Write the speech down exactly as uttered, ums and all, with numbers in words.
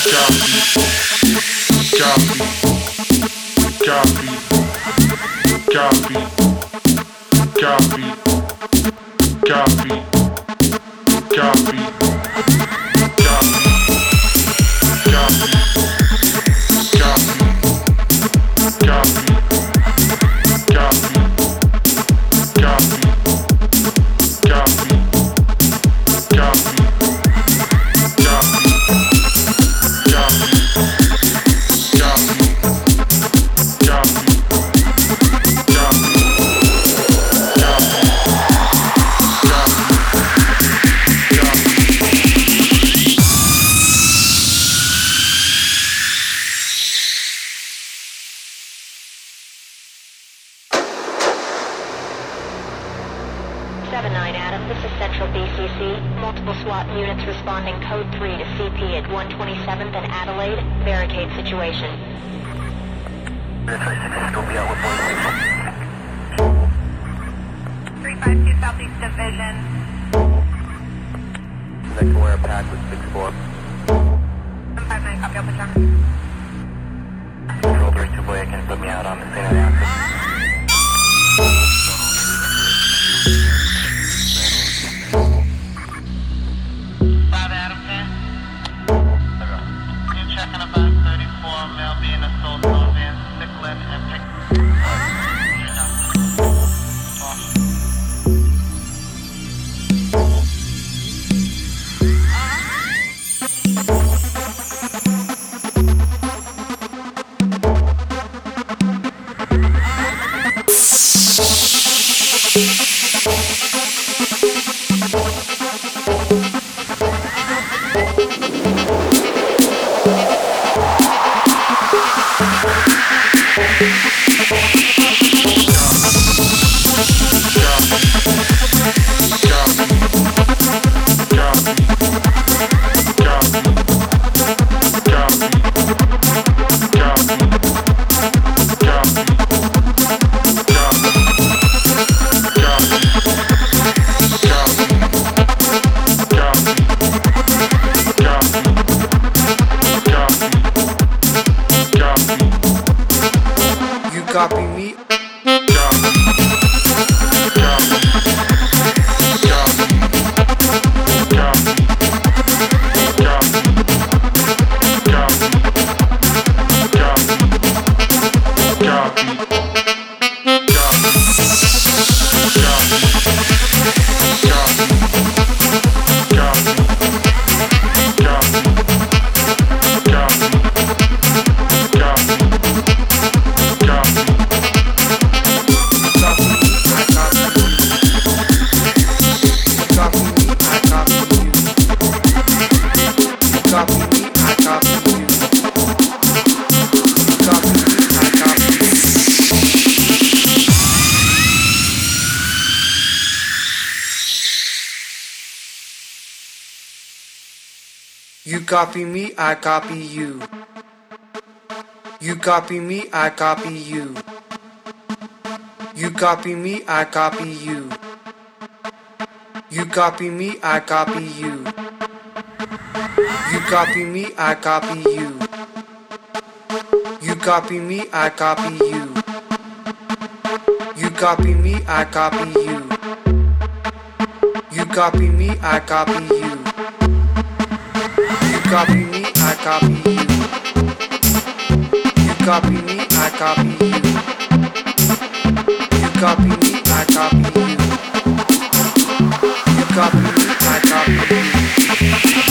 seven nine Adam, this is Central B C C. Multiple SWAT units responding code three to C P at one twenty-seventh and Adelaide. Barricade situation. three five two Southeast Division. Next aware pack with six four. one five nine, copy, Alpha Charlie. Control three two boy, can you put me out on the scene of the accident? five Adam ten. You checking about thirty-four male being assaulted on Van Stickland and Pick. Copy me. You copy me, I copy you. You copy me, I copy you. You copy me, I copy you. You copy me, I copy you. You copy me, I copy you. You copy me, I copy you. You copy me, I copy you. You copy me, I copy you. You copy me, I copy you. You copy me, I copy you. You copy me, I copy you. You copy me, I copy you.